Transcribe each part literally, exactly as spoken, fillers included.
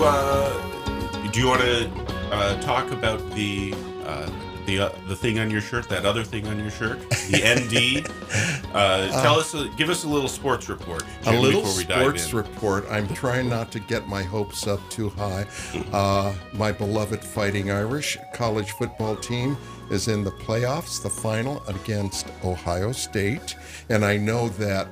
uh, do you want to uh, talk about the uh, the uh, the thing on your shirt, that other thing on your shirt, the N D? Uh, tell uh, us, uh, give us a little sports report. Jim, a little sports report. I'm trying not to get my hopes up too high. Uh, my beloved Fighting Irish college football team is in the playoffs, the final against Ohio State, and I know that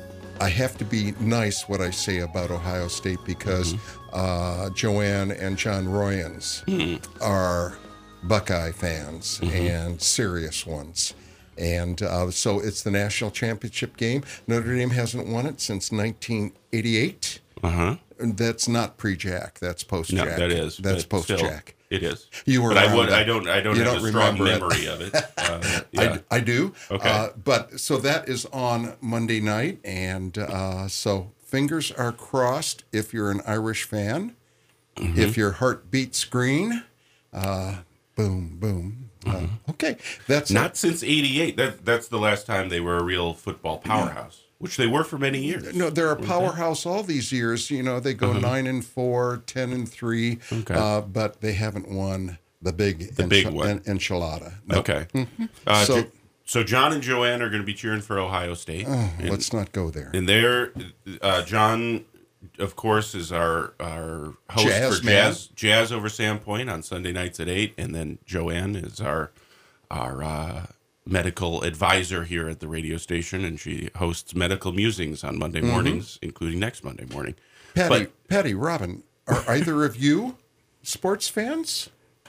I have to be nice what I say about Ohio State because mm-hmm. uh, Joanne and John Royans mm-hmm. are Buckeye fans mm-hmm. and serious ones. And uh, so it's the national championship game. Notre Dame hasn't won it since nineteen eighty-eight. Uh-huh. That's not pre-Jack. That's post-Jack. No, that is. That's post-Jack. It is. You were but I, would, that. I don't. I don't you have don't a strong memory it. of it. Uh, yeah. I, I do. Okay. Uh, but so that is on Monday night, and uh, so fingers are crossed if you're an Irish fan. Mm-hmm. If your heart beats green, uh, boom, boom. Mm-hmm. Uh, okay, that's not it. since eighty-eight. That that's the last time they were a real football powerhouse. Yeah. Which they were for many years. No, they're a powerhouse all these years. You know, they go uh-huh. nine and four, ten and three, okay. uh, but they haven't won the big the enchi- big one. En- enchilada. No. Okay. Mm-hmm. Uh, so, so John and Joanne are going to be cheering for Ohio State. Uh, and, let's not go there. And there, uh, John, of course, is our our host jazz for man. jazz jazz over Sandpoint on Sunday nights at eight, and then Joanne is our our. Uh, medical advisor here at the radio station, and she hosts medical musings on Monday mornings, mm-hmm. including next Monday morning. Patty, but, Patty, Robin, are either of you sports fans?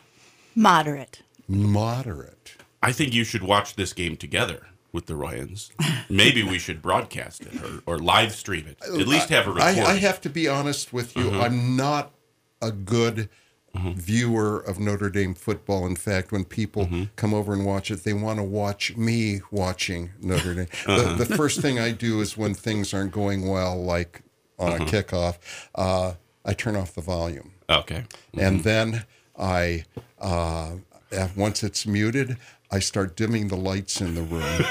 Moderate. Moderate. I think you should watch this game together with the Royans. Maybe we should broadcast it or, or live stream it. At least have a recording. I, I have to be honest with you. Mm-hmm. I'm not a good Mm-hmm. viewer of Notre Dame football. In fact, when people mm-hmm. come over and watch it, they want to watch me watching Notre Dame. uh-huh. the, the first thing I do is when things aren't going well, like on uh-huh. a kickoff, uh, I turn off the volume. Okay. Mm-hmm. And then I, uh, once it's muted, I start dimming the lights in the room.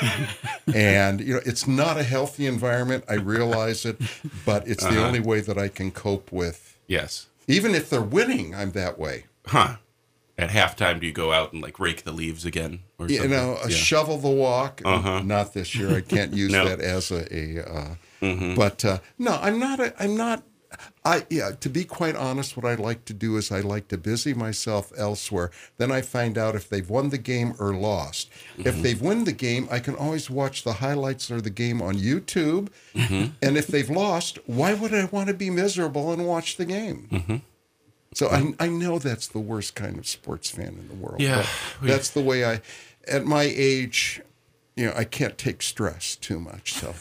And, you know, it's not a healthy environment. I realize it, but it's uh-huh. the only way that I can cope with. Yes. Even if they're winning, I'm that way. Huh. At halftime, do you go out and, like, rake the leaves again? Or you something? know, a yeah. shovel the walk. Uh-huh. Not this year. I can't use no. that as a... a uh, mm-hmm. But, uh, no, I'm not... A, I'm not... I yeah. To be quite honest, what I like to do is I like to busy myself elsewhere. Then I find out if they've won the game or lost. Mm-hmm. If they've won the game, I can always watch the highlights of the game on YouTube. Mm-hmm. And if they've lost, why would I want to be miserable and watch the game? Mm-hmm. So I I know that's the worst kind of sports fan in the world. Yeah, but that's the way I, at my age, you know, I can't take stress too much. So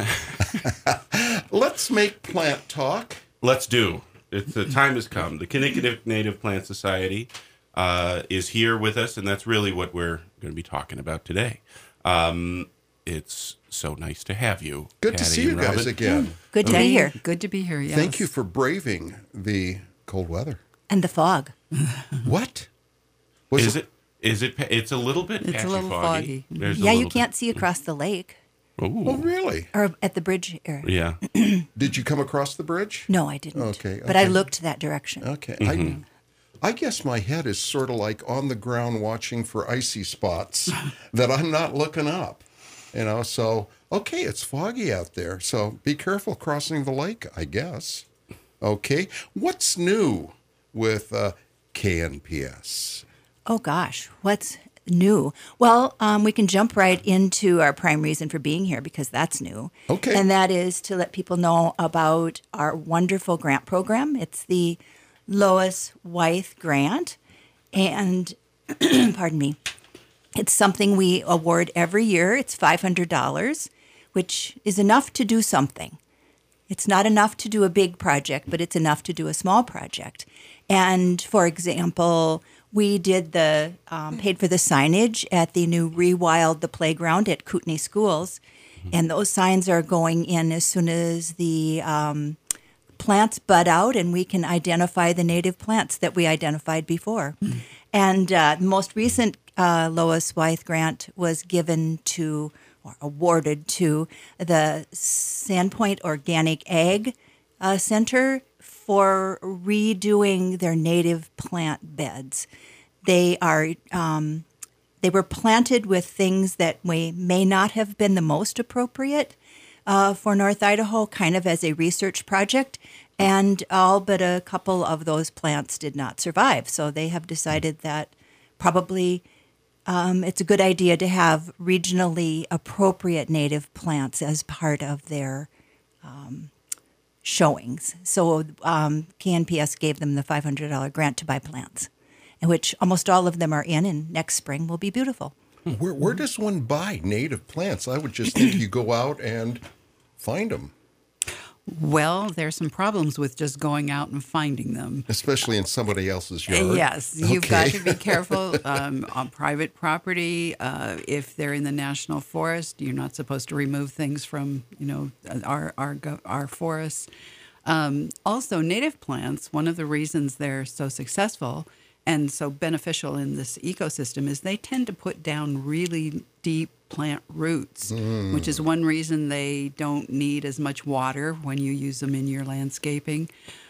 let's make plant talk. Let's do. It's, the time has come. The Connecticut Native Plant Society uh, is here with us, and that's really what we're going to be talking about today. Um, it's so nice to have you. Good Patty to see you guys Robin. again. Good to be here. Good to be here, yes. Thank you for braving the cold weather. And the fog. What? Was is it? Is it? It's a little bit It's patchy a little foggy. foggy. There's a Yeah, you little can't bit. see across the lake. Ooh. Oh, really? Or at the bridge area. Yeah. Did you come across the bridge? No, I didn't. Okay, But I okay. looked that direction. Okay. Mm-hmm. I, I guess my head is sort of like on the ground watching for icy spots that I'm not looking up. You know, so, okay, it's foggy out there. So be careful crossing the lake, I guess. Okay. What's new with uh, K N P S? Oh, gosh. What's new? Well, um, we can jump right into our prime reason for being here because that's new. Okay. And that is to let people know about our wonderful grant program. It's the Lois Wythe Grant. And, pardon me, it's something we award every year. It's five hundred dollars, which is enough to do something. It's not enough to do a big project, but it's enough to do a small project. And, for example, we did the, um, paid for the signage at the new Rewild the Playground at Kootenai Schools. And those signs are going in as soon as the um, plants bud out and we can identify the native plants that we identified before. Mm-hmm. And uh, the most recent uh, Lois Wythe grant was given to, or awarded to, the Sandpoint Organic Ag uh, Center for redoing their native plant beds. They are um, they were planted with things that may, may not have been the most appropriate uh, for North Idaho, kind of as a research project, and all but a couple of those plants did not survive. So they have decided that probably um, it's a good idea to have regionally appropriate native plants as part of their um, showings. So um, K N P S gave them the five hundred dollars grant to buy plants, in which almost all of them are in, and next spring will be beautiful. Where, where does one buy native plants? I would just think you go out and find them. Well, there's some problems with just going out and finding them. Especially in somebody else's yard. Yes, you've got Okay. to be careful um, on private property. Uh, if they're in the national forest, you're not supposed to remove things from, you know, our our go- our forests. Um, also, native plants. One of the reasons they're so successful and so beneficial in this ecosystem is they tend to put down really deep plant roots, mm. which is one reason they don't need as much water when you use them in your landscaping.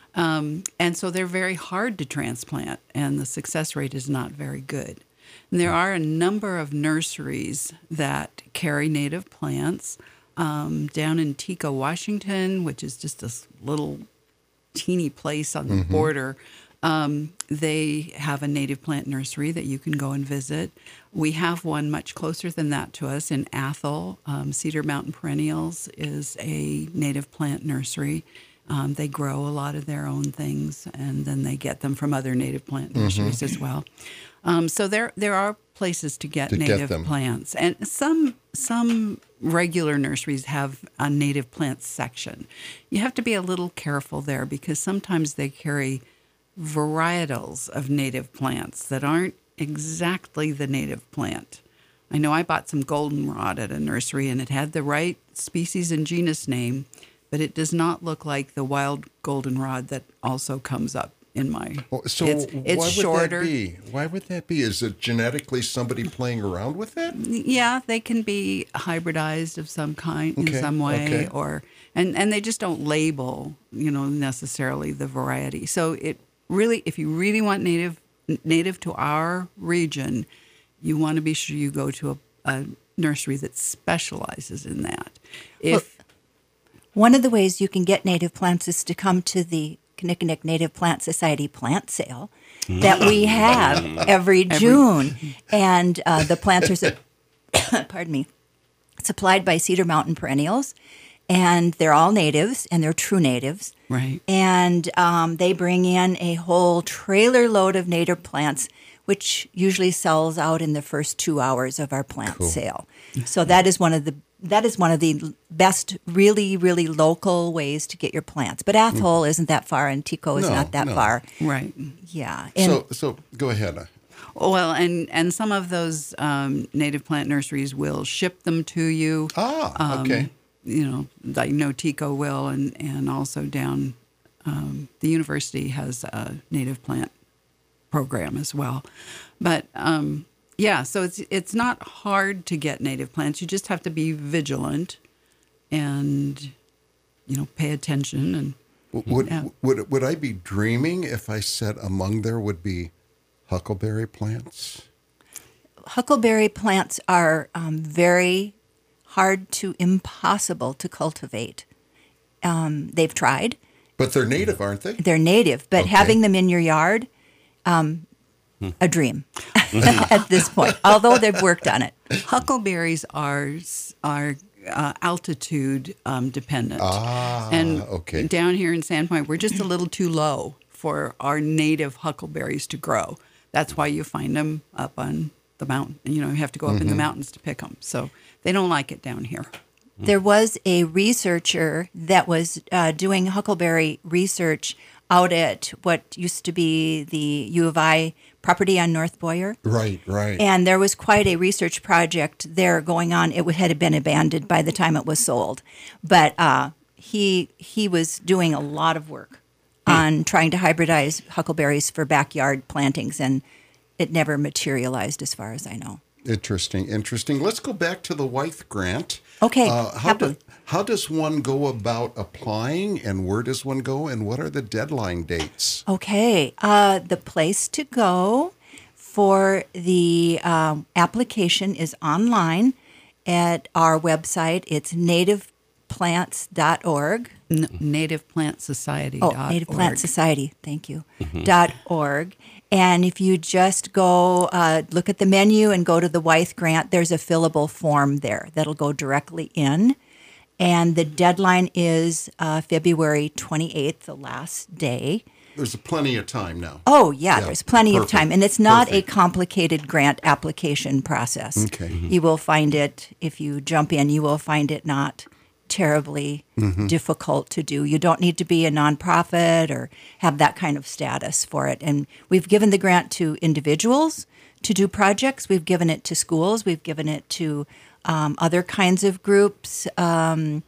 Um, and so they're very hard to transplant, and the success rate is not very good. And there are a number of nurseries that carry native plants. Um, down in Tico, Washington, which is just this little teeny place on the mm-hmm. border, Um, they have a native plant nursery that you can go and visit. We have one much closer than that to us in Athol. Um, Cedar Mountain Perennials is a native plant nursery. Um, they grow a lot of their own things, and then they get them from other native plant nurseries mm-hmm. as well. Um, so there there are places to get to native get plants, and some some regular nurseries have a native plant section. You have to be a little careful there because sometimes they carry varietals of native plants that aren't exactly the native plant. I know I bought some goldenrod at a nursery and it had the right species and genus name, but it does not look like the wild goldenrod that also comes up in my. Well, so it's, it's why would shorter. that be? Why would that be? Is it genetically somebody playing around with it? Yeah, they can be hybridized of some kind okay. in some way, okay. or and and they just don't label, you know, necessarily the variety. So it. Really, if you really want native native to our region, you want to be sure you go to a, a nursery that specializes in that. If well, one of the ways you can get native plants is to come to the Kinnickinnick Native Plant Society plant sale that we have every June, every... and uh, the plants are, su- pardon me, supplied by Cedar Mountain Perennials. And they're all natives, and they're true natives. Right. And um, they bring in a whole trailer load of native plants, which usually sells out in the first two hours of our plant cool. sale. So that is one of the that is one of the best, really, really local ways to get your plants. But Athol mm. isn't that far, and Tico is no, not that no. far. Right. Yeah. And so so go ahead. Well, and, and some of those um, native plant nurseries will ship them to you. Ah, um, okay. You know, like no Tico will, and, and also down um, the university has a native plant program as well. But um, yeah, so it's it's not hard to get native plants. You just have to be vigilant and, you know, pay attention. And would yeah. would would I be dreaming if I said among there would be huckleberry plants? Huckleberry plants are um, very hard to impossible to cultivate. Um, they've tried. But they're native, aren't they? They're native, but okay. having them in your yard, um, hmm. a dream at this point, although they've worked on it. Huckleberries are are uh, altitude um, dependent. Ah, and okay. down here in Sandpoint, we're just a little too low for our native huckleberries to grow. That's why you find them up on the mountain. You know, you have to go up mm-hmm. in the mountains to pick them. So they don't like it down here. There was a researcher that was uh, doing huckleberry research out at what used to be the U of I property on North Boyer. Right, right. And there was quite a research project there going on. It had been abandoned by the time it was sold. But uh, he he was doing a lot of work hmm. on trying to hybridize huckleberries for backyard plantings, and it never materialized as far as I know. Interesting, interesting. Let's go back to the Wythe Grant. Okay, Uh, how, happily. do, how does one go about applying, and where does one go, and what are the deadline dates? Okay, uh, the place to go for the um, application is online at our website. It's native plants dot org. N- Native Plant Society. Oh, Native Plant Society, thank you, dot org. And if you just go uh, look at the menu and go to the Wythe Grant, there's a fillable form there that'll go directly in. And the deadline is uh, February twenty-eighth, the last day. There's plenty of time now. Oh, yeah, Yeah, there's plenty perfect, of time. And it's not perfect. a complicated grant application process. Okay. You will find it, if you jump in, you will find it not terribly Mm-hmm. difficult to do. You don't need to be a nonprofit or have that kind of status for it. And we've given the grant to individuals to do projects. We've given it to schools. We've given it to um, other kinds of groups. Um,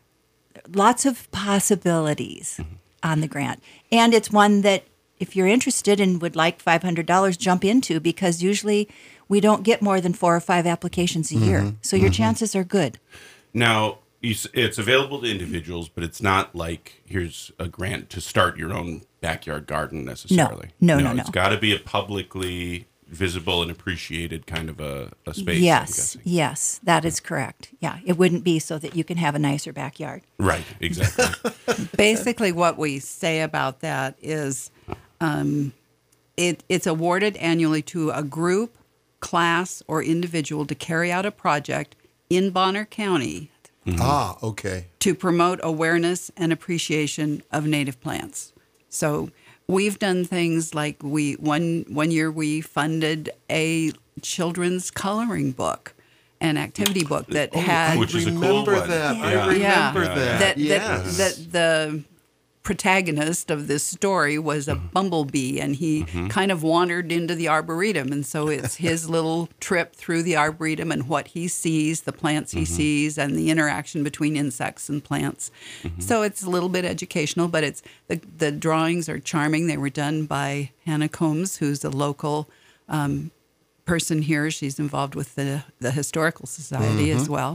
lots of possibilities on the grant. And it's one that if you're interested and would like five hundred dollars, jump into, because usually we don't get more than four or five applications a year. So your chances are good. Now, you s- it's available to individuals, but it's not like here's a grant to start your own backyard garden necessarily. No, no, no. It's got to be a publicly visible and appreciated kind of a, a space. I'm Yes, guessing. yes, that is correct. Yeah, it wouldn't be so that you can have a nicer backyard. Right. Exactly. Basically, what we say about that is um, it, it's awarded annually to a group, class, or individual to carry out a project in Bonner County Ah, okay. to promote awareness and appreciation of native plants. So we've done things like we one one year we funded a children's coloring book, an activity book that had which is a cool remember one. that. Yeah. I Yeah. remember Yeah. that. that, yes. that that the protagonist of this story was a bumblebee, and he kind of wandered into the arboretum, and so it's his little trip through the arboretum and what he sees, the plants he sees, and the interaction between insects and plants. So it's a little bit educational, but it's the the drawings are charming. They were done by Hannah Combs, who's a local um, person here. She's involved with the the Historical Society as well,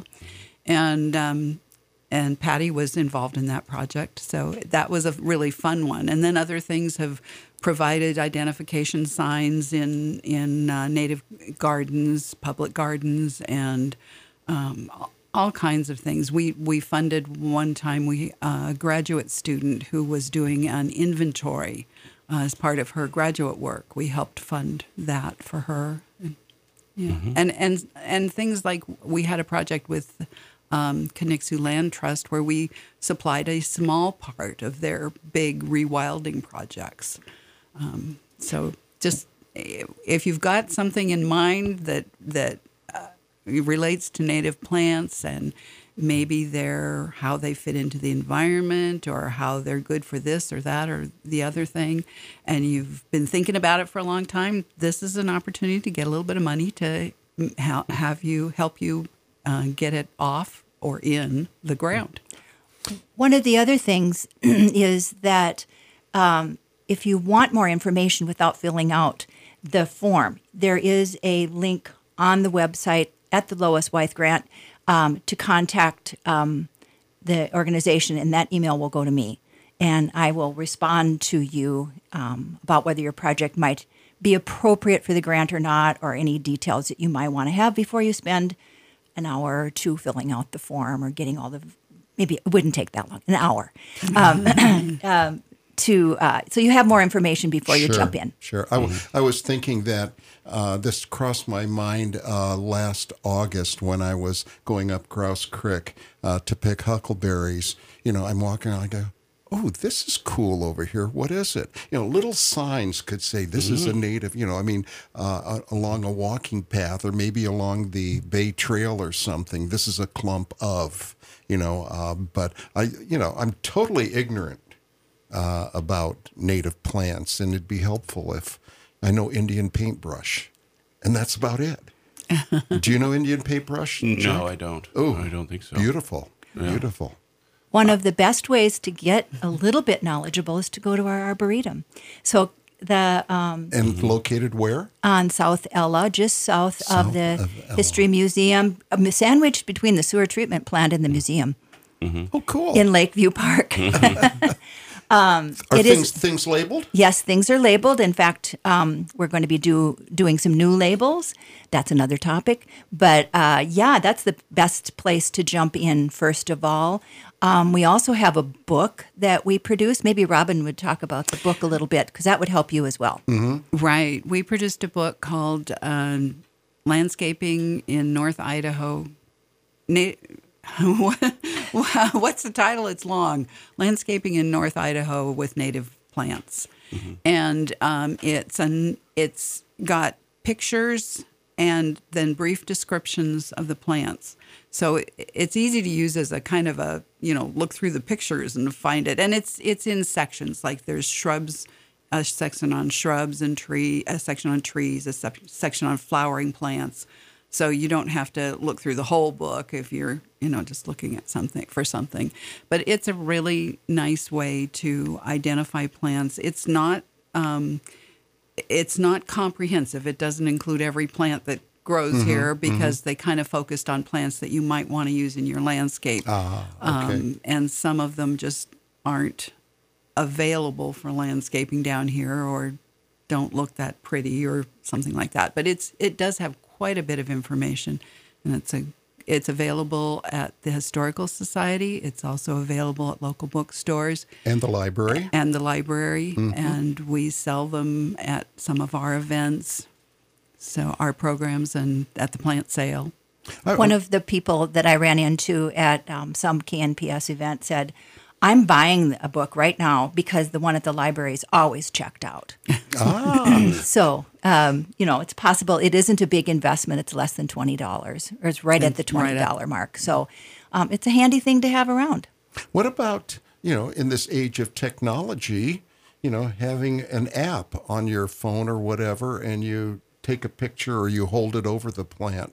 and um, and Patty was involved in that project. So that was a really fun one. And then other things have provided identification signs in in uh, native gardens, public gardens, and um, all kinds of things. We we funded one time we uh, a graduate student who was doing an inventory uh, as part of her graduate work. We helped fund that for her. Yeah. And and and things like we had a project with um, Conixu Land Trust where we supplied a small part of their big rewilding projects. Um, so just if you've got something in mind that that uh, relates to native plants and maybe they're how they fit into the environment or how they're good for this or that or the other thing, and you've been thinking about it for a long time, this is an opportunity to get a little bit of money to ha- have you help you uh, get it off or in the ground. One of the other things is that um, if you want more information without filling out the form, there is a link on the website at the Lois Wythe Grant um, to contact um, the organization, and that email will go to me. And I will respond to you um, about whether your project might be appropriate for the grant or not, or any details that you might want to have before you spend an hour or two filling out the form or getting all the, maybe it wouldn't take that long, an hour. Um, um, to uh, so you have more information before you Sure, jump in. Sure. I, w- I was thinking that uh, this crossed my mind uh, last August when I was going up Grouse Creek uh, to pick huckleberries. You know, I'm walking around, I go, oh, this is cool over here. What is it? You know, little signs could say this is a native, you know, I mean, uh, along a walking path or maybe along the Bay Trail or something. This is a clump of, you know, uh, but I, you know, I'm totally ignorant uh, about native plants, and it'd be helpful if I know Indian paintbrush, and that's about it. Do you know Indian paintbrush? No, Jack? I don't. Oh, I don't think so. Beautiful, beautiful. One of the best ways to get a little bit knowledgeable is to go to our arboretum. So the um, And located where? on South Ella, just south, South of the of Ella. History Museum, um, sandwiched between the sewer treatment plant and the museum Oh, cool. in Lakeview Park. um, Are it things is things labeled? yes, things are labeled. In fact, um, we're going to be do doing some new labels. That's another topic. But uh, yeah, that's the best place to jump in. First of all, um, we also have a book that we produce. Maybe Robin would talk about the book a little bit because that would help you as well. Right. We produced a book called um, Landscaping in North Idaho. Na- What's the title? It's long. Landscaping in North Idaho with Native Plants. Mm-hmm. And um, it's an, it's got pictures and then brief descriptions of the plants. So it, it's easy to use as a kind of a, you know, look through the pictures and find it. And it's it's in sections, like there's shrubs, a section on shrubs and tree, a section on trees, a sep- section on flowering plants. So you don't have to look through the whole book if you're, you know, just looking at something for something. But it's a really nice way to identify plants. It's not um, it's not comprehensive. It doesn't include every plant that grows mm-hmm, here because mm-hmm. they kind of focused on plants that you might want to use in your landscape. Ah, okay. Um, and some of them just aren't available for landscaping down here or don't look that pretty or something like that. But it's it does have quite a bit of information, and it's a it's available at the Historical Society. It's also available at local bookstores And the library. and the library, Mm-hmm. and we sell them at some of our events, so our programs and at the plant sale. One of the people that I ran into at um, some K N P S event said, I'm buying a book right now because the one at the library is always checked out. Ah, So, um, you know, it's possible. It isn't a big investment. It's less than twenty dollars, or it's right at the It's right twenty at- dollars mark. So um, it's a handy thing to have around. what about, you know, in this age of technology, you know, having an app on your phone or whatever, and you take a picture or you hold it over the plant,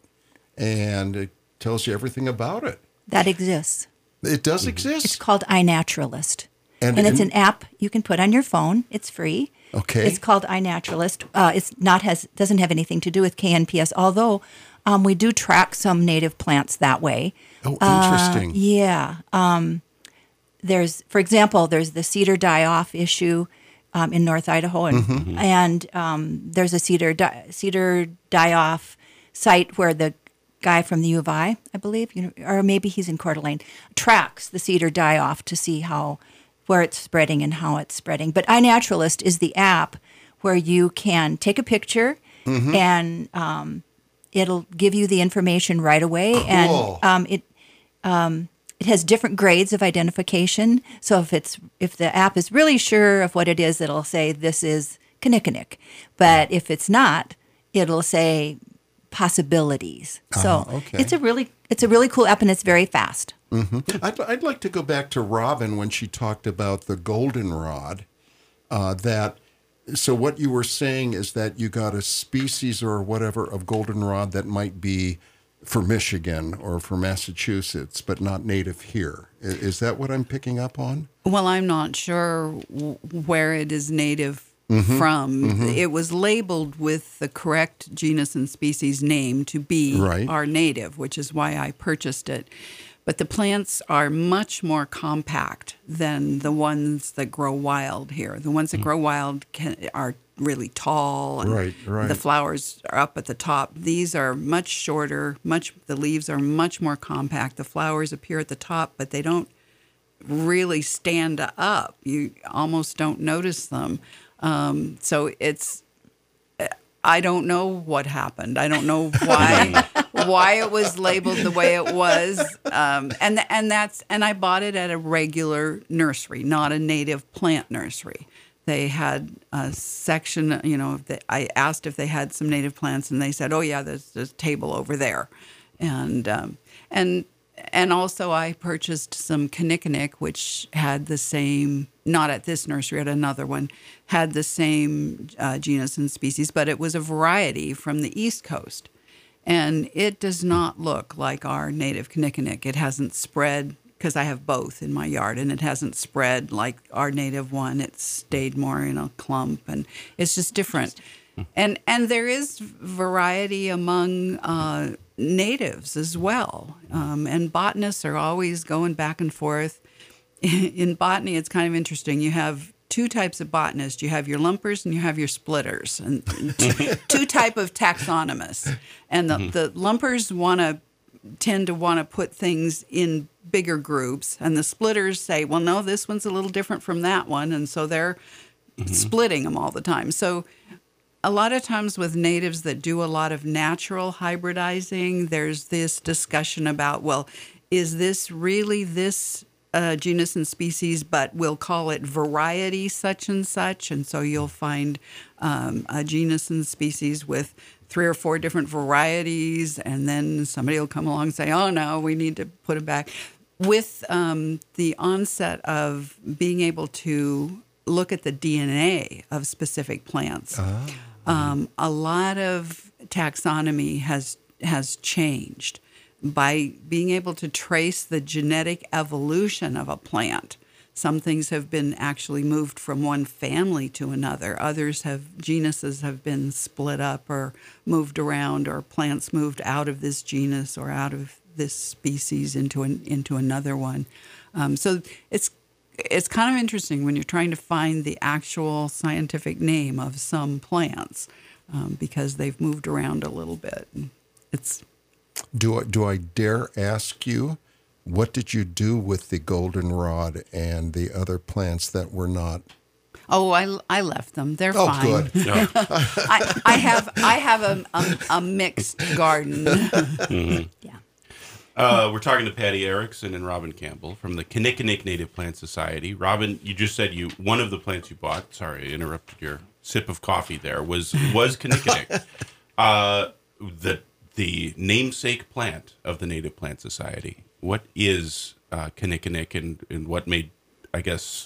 and it tells you everything about it. That exists. It does It's exist. called iNaturalist. And- And, it's and- an app you can put on your phone. It's free. Okay. It's called iNaturalist. Uh, it's not has doesn't have anything to do with K N P S, although um, we do track some native plants that way. Oh, interesting. Uh, yeah. Um, there's, for example, there's the cedar die-off issue um, in North Idaho, and, Mm-hmm. and um, there's a cedar di- cedar die-off site where the guy from the U of I, I believe, you know, or maybe he's in Coeur d'Alene, tracks the cedar die-off to see how where it's spreading and how it's spreading. But iNaturalist is the app where you can take a picture Mm-hmm. and um, it'll give you the information right away. Cool. And um, it um, it has different grades of identification. So if it's if the app is really sure of what it is, it'll say this is Kinnickinnick. But if it's not, it'll say possibilities. So Uh-huh, okay. it's a really it's a really cool app, and it's very fast. I'd, I'd like to go back to Robin when she talked about the goldenrod. Uh, that so what you were saying is that you got a species or whatever of goldenrod that might be for Michigan or for Massachusetts, but not native here. I- Is that what I'm picking up on? Well, I'm not sure w- where it is native Mm-hmm. from. It was labeled with the correct genus and species name to be Right. our native, which is why I purchased it. But the plants are much more compact than the ones that grow wild here. The ones that grow wild can, are really tall, and Right, right. the flowers are up at the top. These are much shorter. Much the leaves are much more compact. The flowers appear at the top, but they don't really stand up. You almost don't notice them. Um, so it's, I don't know what happened. I don't know why why it was labeled the way it was. Um, and and that's and I bought it at a regular nursery, not a native plant nursery. They had a section, you know, that I asked if they had some native plants, and they said, "Oh yeah, there's, there's a table over there," and um, and. And also I purchased some Kinnickinnick, which had the same, not at this nursery, at another one, had the same uh, genus and species, but it was a variety from the East Coast. And it does not look like our native Kinnickinnick. It hasn't spread because I have both in my yard, and it hasn't spread like our native one. It's stayed more in a clump, and it's just different. And and there is variety among uh, natives as well. Um, and botanists are always going back and forth. In botany, it's kind of interesting. You have two types of botanists. You have your lumpers and you have your splitters, and two, two type of taxonomists. And the, the lumpers want to tend to want to put things in bigger groups, and the splitters say, well, no, this one's a little different from that one, and so they're mm-hmm. splitting them all the time. So a lot of times with natives that do a lot of natural hybridizing, there's this discussion about, well, is this really this uh, genus and species, but we'll call it variety such and such, and so you'll find um, a genus and species with three or four different varieties, and then somebody will come along and say, oh, no, we need to put it back. With um, the onset of being able to look at the D N A of specific plants, oh. um, a lot of taxonomy has has changed by being able to trace the genetic evolution of a plant. Some things have been actually moved from one family to another. Others have, genuses have been split up or moved around, or plants moved out of this genus or out of this species into an, into another one. Um, so it's it's kind of interesting when you're trying to find the actual scientific name of some plants um, because they've moved around a little bit. It's do I, do I dare ask you, what did you do with the goldenrod and the other plants that were not? Oh, I, I left them. They're oh, fine. Oh, good. No. I, I have I have a a, a mixed garden. Mm-hmm. Yeah. Uh, we're talking to Patty Erickson and Robin Campbell from the Kinnickinnick Native Plant Society. Robin, you just said you one of the plants you bought. Sorry, I interrupted your sip of coffee. There was was Kinnickinnick, uh, the the namesake plant of the Native Plant Society. What is uh, Kinnickinnick, and, and what made, I guess,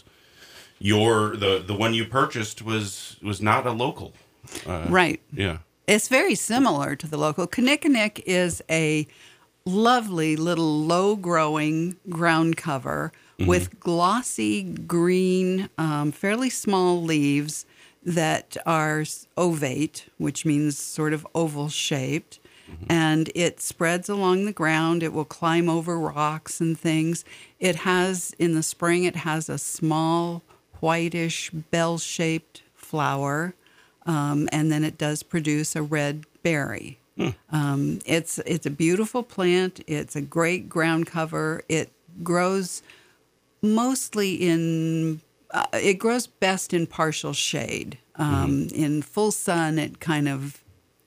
your the the one you purchased was was not a local, uh, right? Yeah, it's very similar to the local. Kinnickinnick is a lovely little low-growing ground cover mm-hmm. with glossy green, um, fairly small leaves that are ovate, which means sort of oval-shaped. Mm-hmm. And it spreads along the ground. It will climb over rocks and things. It has, in the spring, it has a small, whitish, bell-shaped flower, um, and then it does produce a red berry. Mm. Um, it's it's a beautiful plant. It's a great ground cover. It grows mostly in, uh, it grows best in partial shade. Um, mm-hmm. In full sun, it kind of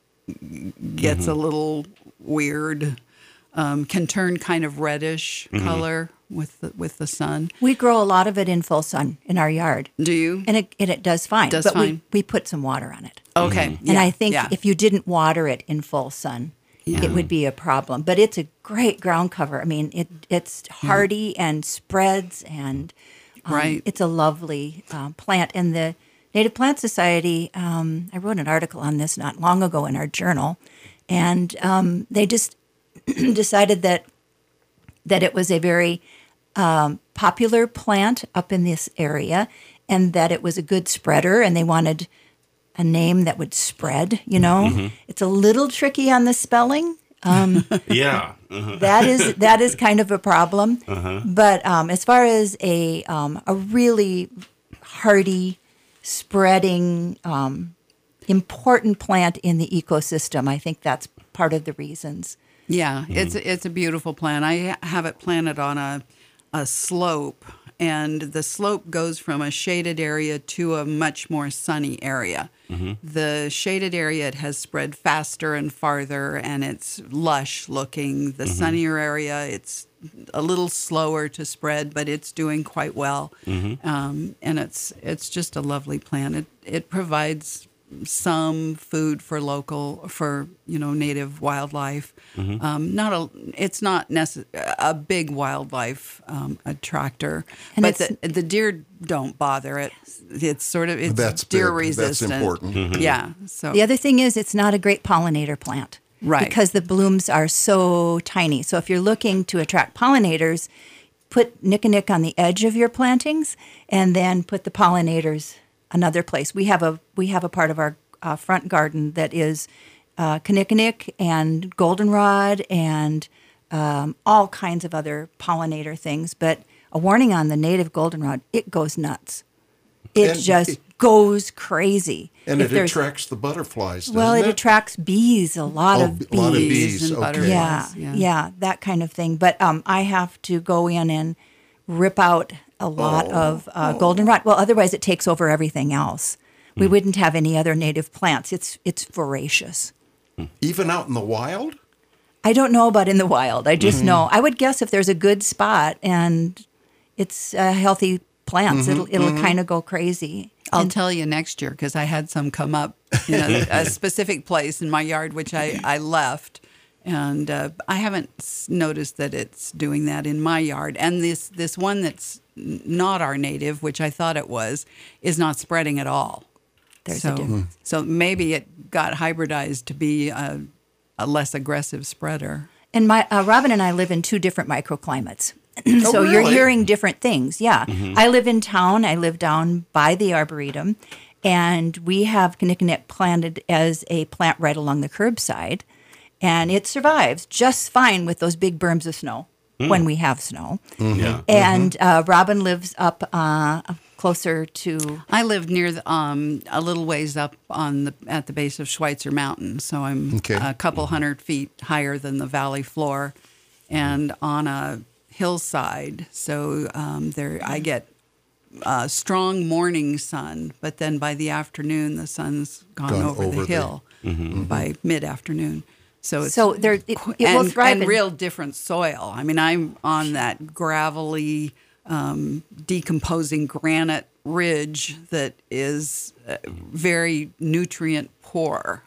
gets mm-hmm. a little weird, um, can turn kind of reddish mm-hmm. color with the, with the sun. We grow a lot of it in full sun in our yard. Do you? And it and it does fine. Does but fine. We, we put some water on it. Okay. Mm-hmm. Yeah. And I think yeah. if you didn't water it in full sun, yeah. it would be a problem. But it's a great ground cover. I mean, it it's hardy yeah. and spreads, and um, right. it's a lovely uh, plant. And the Native Plant Society, um, I wrote an article on this not long ago in our journal, and um, they just decided that that it was a very um, popular plant up in this area, and that it was a good spreader, and they wanted a name that would spread, you know. Mm-hmm. It's a little tricky on the spelling. Um, yeah. Uh-huh. that is that is kind of a problem. Uh-huh. But um, as far as a um, a really hardy, spreading, um, important plant in the ecosystem, I think that's part of the reasons. Yeah, mm. it's it's a beautiful plant. I have it planted on a a slope, and the slope goes from a shaded area to a much more sunny area. Mm-hmm. The shaded area, it has spread faster and farther, and it's lush looking. The mm-hmm. sunnier area, it's a little slower to spread, but it's doing quite well. Mm-hmm. Um, and it's it's just a lovely plant. It it provides some food for local, for, you know, native wildlife. Mm-hmm. Um, not a, it's not necess- a big wildlife um, attractor, and but the, the deer don't bother it. Yes. It's sort of, it's that's deer big. resistant. That's important. Mm-hmm. Yeah. So the other thing is, it's not a great pollinator plant. Right. Because the blooms are so tiny. So if you're looking to attract pollinators, put Nickanick on the edge of your plantings, and then put the pollinators another place. We have a we have a part of our uh, front garden that is uh, kinnikinick and goldenrod and um, all kinds of other pollinator things. But a warning on the native goldenrod, it goes nuts. It And just it- goes crazy. And If it there's- attracts the butterflies, doesn't well, it, it? attracts bees, a lot Oh, of bees. a lot of bees, and okay. butterflies. Yeah, Yeah. yeah, that kind of thing. But um, I have to go in and rip out a lot Oh. of uh, goldenrod. Well, otherwise it takes over everything else. We Hmm. wouldn't have any other native plants. It's it's voracious. Even out in the wild? I don't know about in the wild. I Mm-hmm. just know. I would guess if there's a good spot and it's uh, healthy plants, Mm-hmm, it'll it'll kind of go crazy. I'll tell you next year because I had some come up in a, a specific place in my yard, which I, I left. And uh, I haven't s- noticed that it's doing that in my yard. And this, this one that's n- not our native, which I thought it was, is not spreading at all. There's so, a difference. so maybe it got hybridized to be a, a less aggressive spreader. And my uh, Robin and I live in two different microclimates. so Oh, you're really? hearing different things. Yeah. I live in town. I live down by the Arboretum. And we have kinnikinick planted as a plant right along the curbside. And it survives just fine with those big berms of snow when we have snow. Yeah. And uh, Robin lives up uh, closer to. I live near the, um, a little ways up on the at the base of Schweitzer Mountain, so I'm Okay. a couple hundred feet higher than the valley floor, and on a hillside. So um, there, I get uh, strong morning sun, but then by the afternoon, the sun's gone, Gone over, over the the- hill by mid afternoon. So it's So there, it, it qu- will and, thrive and in- real different soil. I mean, I'm on that gravelly, um, decomposing granite ridge that is uh, very nutrient poor.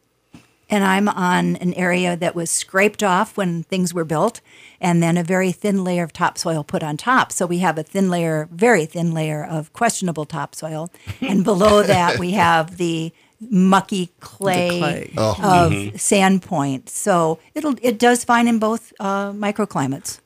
And I'm on an area that was scraped off when things were built, and then a very thin layer of topsoil put on top. So we have a thin layer, very thin layer of questionable topsoil. And below that, we have the mucky clay, clay. Oh. of Sandpoint. So it'll it does fine in both uh, microclimates.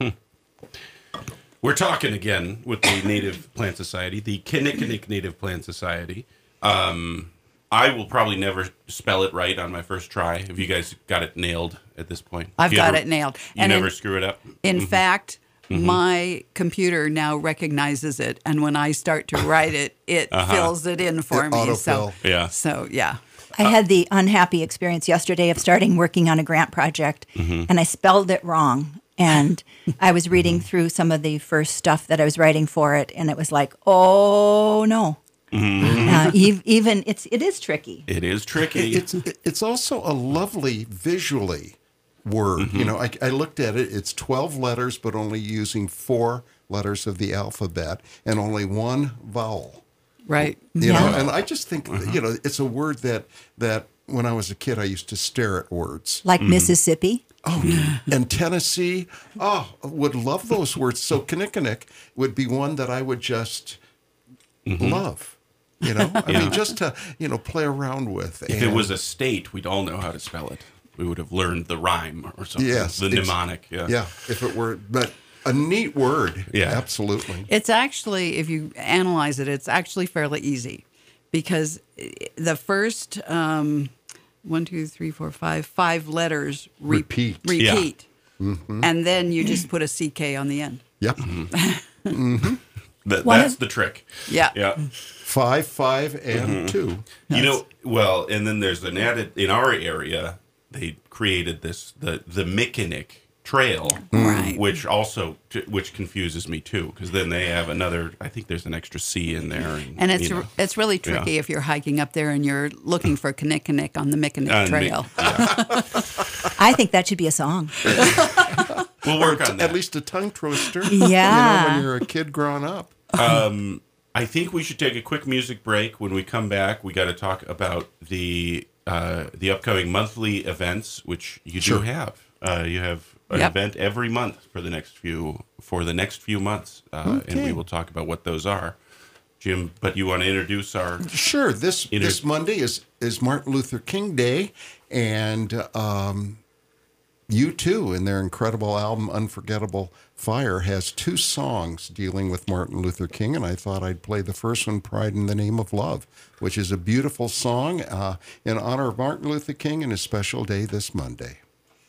We're talking again with the Native Plant Society, the Kinnikinick Native Plant Society. Um, I will probably never spell it right on my first try. Have you guys got it nailed at this point? I've You got ever- it nailed. You And never in- screw it up? In fact, my computer now recognizes it, and when I start to write it, it fills it in for It me. autofill. So Yeah. So yeah. I had the unhappy experience yesterday of starting working on a grant project, and I spelled it wrong. And I was reading through some of the first stuff that I was writing for it, and it was like, oh no. Uh, ev- even it's it is tricky. It is tricky. It's it's also a lovely visually word. You know, I, I looked at it. It's twelve letters, but only using four letters of the alphabet and only one vowel. Right. You Yeah. know, and I just think you know it's a word that that when I was a kid I used to stare at words. Like Mississippi. Oh, and Tennessee. Oh, would love those words. So Kinnikinick would be one that I would just love. You know, I mean, just to you know play around with. If it was a state, we'd all know how to spell it. We would have learned the rhyme or something. Yes, The ex- mnemonic. Yeah. yeah, if it were, but a neat word. Yeah. Absolutely. It's actually, if you analyze it, it's actually fairly easy because the first um, one, two, three, four, five, five letters re- Repeat. repeat. And then you just put a C K on the end. Yep. That, One that's of- the trick. Yeah. Yeah. Five, five, and two. You know, well, and then there's an added in our area. They created this the the Mickinick Trail, Right. which also which confuses me too because then they have another. I think there's an extra C in there, and, And it's you know. it's really tricky Yeah. if you're hiking up there and you're looking for Kinnikinick on the Mickinick And Mi- Trail. I think that should be a song. We'll work on that. At least a tongue twister. Yeah. You know, when you're a kid growing up. I think we should take a quick music break. When we come back, we got to talk about the uh, the upcoming monthly events, which you Sure. do have. Uh, you have an Yep. event every month for the next few for the next few months, uh, and we Okay. will talk about what those are. Jim, but you want to introduce our Sure. This Inter- this Monday is is Martin Luther King Day, and um, U two, in their incredible album Unforgettable Fire, has two songs dealing with Martin Luther King, and I thought I'd play the first one, Pride in the Name of Love, which is a beautiful song uh, in honor of Martin Luther King and his special day this Monday.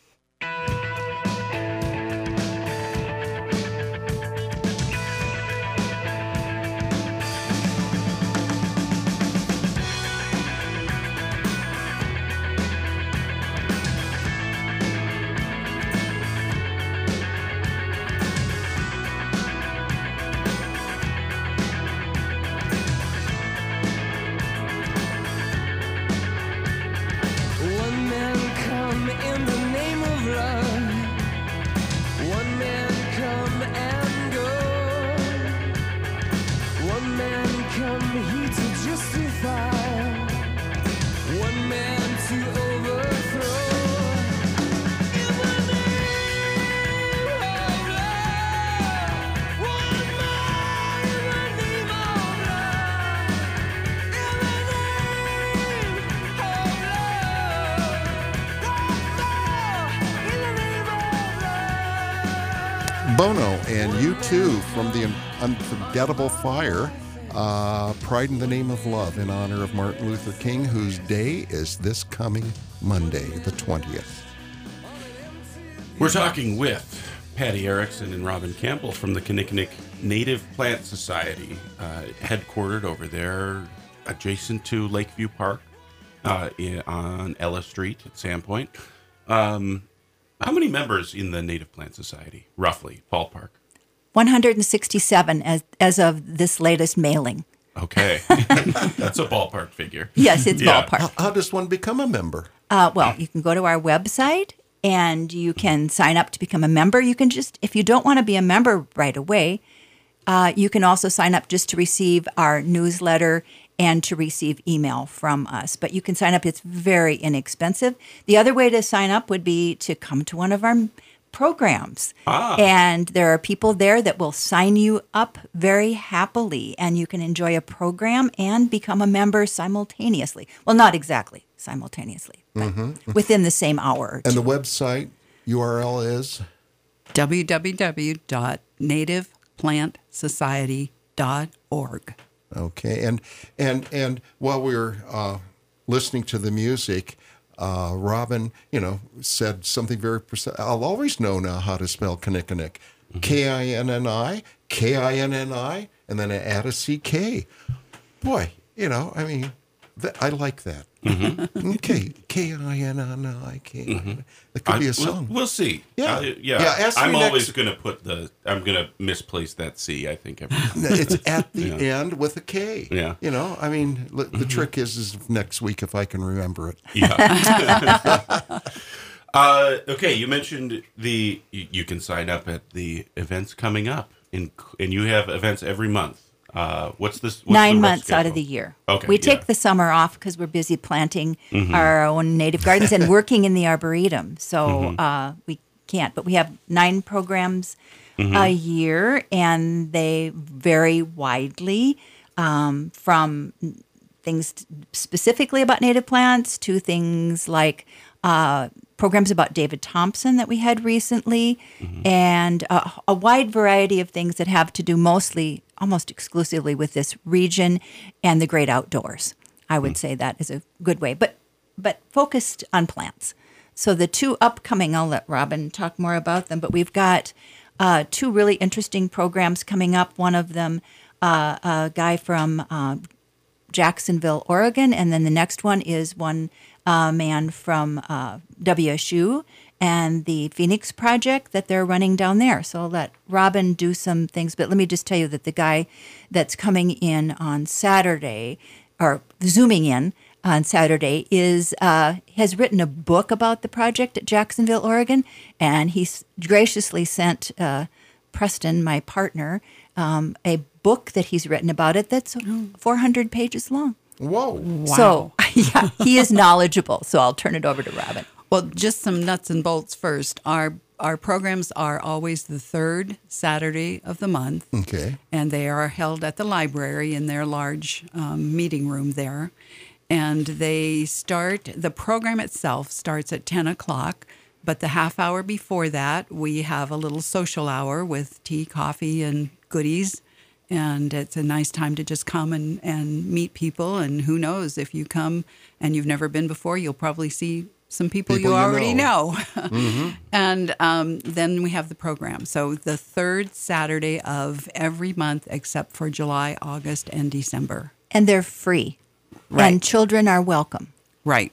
Bono and U two from the Unforgettable Fire, uh, Pride in the Name of Love, in honor of Martin Luther King, whose day is this coming Monday, the twentieth. We're talking with Patty Erickson and Robin Campbell from the Kinnickinnic Native Plant Society, uh, headquartered over there adjacent to Lakeview Park uh, in, on Ella Street at Sandpoint. Um, how many members in the Native Plant Society, roughly, ballpark? one hundred sixty-seven as as of this latest mailing. Okay. That's a ballpark figure. Yes, it's Yeah. ballpark. How, how does one become a member? Uh, well, you can go to our website and you can sign up to become a member. You can just, if you don't want to be a member right away, uh, you can also sign up just to receive our newsletter and to receive email from us. But you can sign up. It's very inexpensive. The other way to sign up would be to come to one of our programs. Ah. And there are people there that will sign you up very happily, and you can enjoy a program and become a member simultaneously. Well, not exactly simultaneously, but Mm-hmm. within the same hour or And two. the website U R L is? w w w dot native plant society dot org. Okay, and and and while we were uh, listening to the music, uh, Robin, you know, said something very precise. I'll always know now how to spell Kinnickinnic. K I N N I, K I N N I, and then add a C K. Boy, you know, I mean, th- I like that. Mm-hmm. Okay, K I N N I, K I N N I. That could I- be a we'll, song. we'll see. Yeah. Uh, yeah. Yeah, ask I'm me always next- going to put the, I'm going to misplace that C, I think, every time. It's at the Yeah. end with a K. Yeah. You know, I mean, l- the trick is, is next week if I can remember it. Yeah. uh, okay, you mentioned the you, you can sign up at the events coming up, in, and you have events every month. Uh, what's this? What's Nine the rough months out of schedule? the year. Okay, We yeah. take the summer off because we're busy planting our own native gardens and working in the Arboretum. So uh, we can't. But we have nine programs a year, and they vary widely um, from things specifically about native plants to things like uh, programs about David Thompson that we had recently, and uh, a wide variety of things that have to do mostly, almost exclusively with this region and the great outdoors. I would say that is a good way, but but focused on plants. So the two upcoming, I'll let Robin talk more about them, but we've got uh, two really interesting programs coming up. One of them, uh, a guy from uh, Jacksonville, Oregon, and then the next one is one uh, man from uh, W S U and the Phoenix Project that they're running down there. So I'll let Robin do some things, but let me just tell you that the guy that's coming in on Saturday, or zooming in on Saturday, is uh, has written a book about the project at Jacksonville, Oregon, and he's graciously sent uh, Preston, my partner, um, a book that he's written about it that's four hundred pages long. Whoa. Wow. So, yeah, he is knowledgeable. So I'll turn it over to Robin. Well, just some nuts and bolts first. Our our programs are always the third Saturday of the month, Okay. and they are held at the library in their large um, meeting room there. And they start, the program itself starts at ten o'clock. but the half hour before that, we have a little social hour with tea, coffee, and goodies. And it's a nice time to just come and, and meet people. And who knows, if you come and you've never been before, you'll probably see some people, People you you already know. know. Mm-hmm. And um, then we have the program. So the third Saturday of every month except for July, August, and December. And they're free. Right. And children are welcome. Right.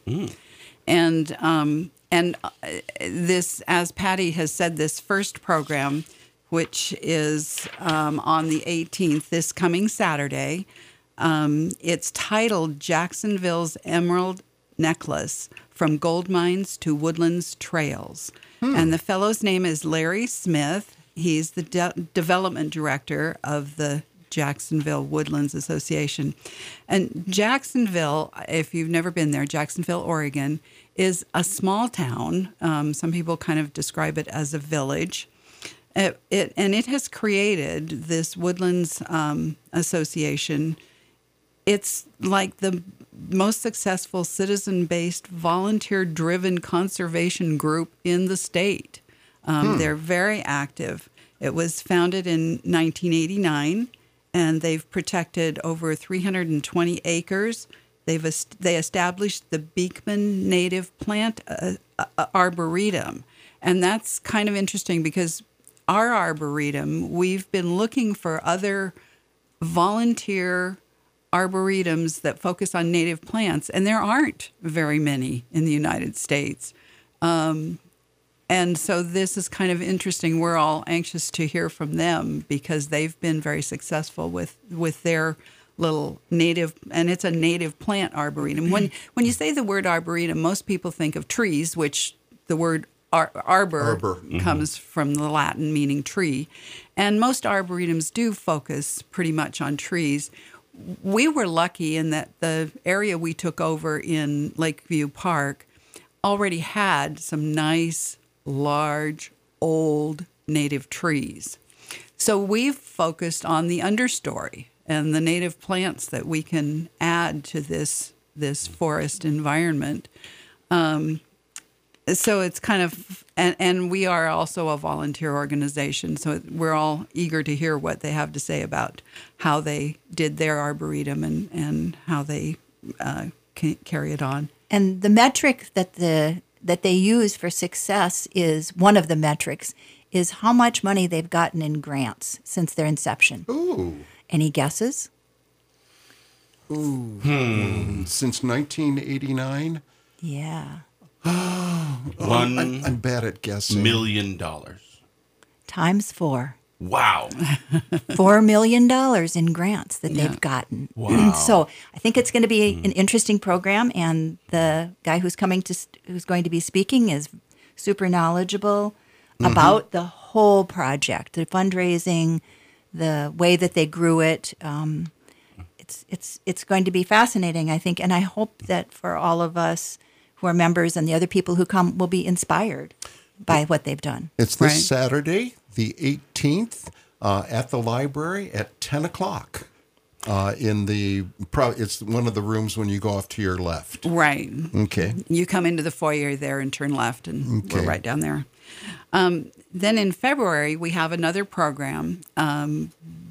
And um, and uh, this, as Patty has said, this first program, which is um, on the eighteenth, this coming Saturday, um, it's titled Jacksonville's Emerald Necklace, From Gold Mines to Woodlands Trails. Hmm. And the fellow's name is Larry Smith. He's the de- development director of the Jacksonville Woodlands Association. And Jacksonville, if you've never been there, Jacksonville, Oregon, is a small town. Um, some people kind of describe it as a village. It, it, and it has created this Woodlands um, Association. It's like the most successful citizen-based, volunteer-driven conservation group in the state. Um, hmm. They're very active. It was founded in nineteen eighty-nine, and they've protected over three hundred twenty acres. They've est- they established the Beekman Native Plant uh, uh, Arboretum, and that's kind of interesting because our arboretum, we've been looking for other volunteer arboretums that focus on native plants, and there aren't very many in the United States. Um, and so this is kind of interesting. We're all anxious to hear from them because they've been very successful with, with their little native, and it's a native plant arboretum. When when you say the word arboretum, most people think of trees, which the word ar- arbor, arbor comes mm-hmm. from the Latin meaning tree. And most arboretums do focus pretty much on trees. We were lucky in that the area we took over in Lakeview Park already had some nice, large, old native trees. So we've focused on the understory and the native plants that we can add to this this forest environment. Um, so it's kind of, and, and we are also a volunteer organization, so we're all eager to hear what they have to say about how they did their arboretum and, and how they uh, can carry it on. And the metric that the that they use for success is, one of the metrics, is how much money they've gotten in grants since their inception. Ooh. Any guesses? Ooh. Hmm. Since nineteen eighty-nine? Yeah. One I'm, I'm bad at guessing. million dollars. Times four. Wow. Four million dollars in grants that Yeah. they've gotten. Wow. So I think it's going to be an interesting program, and the guy who's coming to who's going to be speaking is super knowledgeable mm-hmm. about the whole project, the fundraising, the way that they grew it. Um, it's it's it's going to be fascinating, I think, and I hope that for all of us who are members and the other people who come will be inspired by what they've done. It's this Right. Saturday, the eighteenth, uh, at the library at ten o'clock. Uh, in the, probably it's one of the rooms when you go off to your left. Right. Okay. You come into the foyer there and turn left, and Okay. we're right down there. Um, then in February, we have another program, um,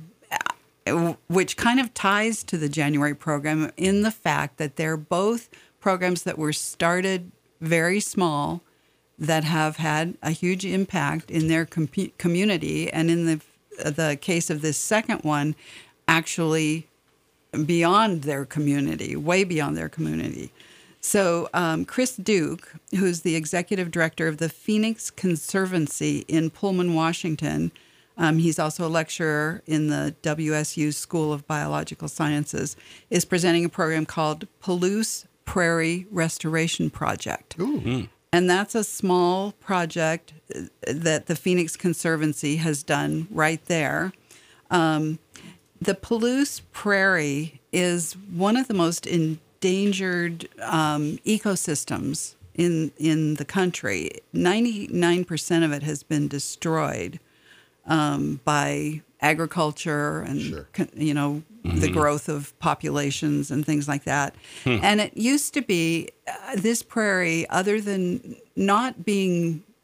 which kind of ties to the January program in the fact that they're both programs that were started very small that have had a huge impact in their com- community. And in the the case of this second one, actually beyond their community, way beyond their community. So um, Chris Duke, who's the executive director of the Phoenix Conservancy in Pullman, Washington, um, he's also a lecturer in the W S U School of Biological Sciences, is presenting a program called Palouse Prairie Restoration Project. Ooh. Mm. And that's a small project that the Phoenix Conservancy has done right there. Um, the Palouse Prairie is one of the most endangered um, ecosystems in in the country. ninety-nine percent of it has been destroyed um, by agriculture and Sure. you know mm-hmm. the growth of populations and things like that. Hmm. And it used to be uh, this prairie, other than not being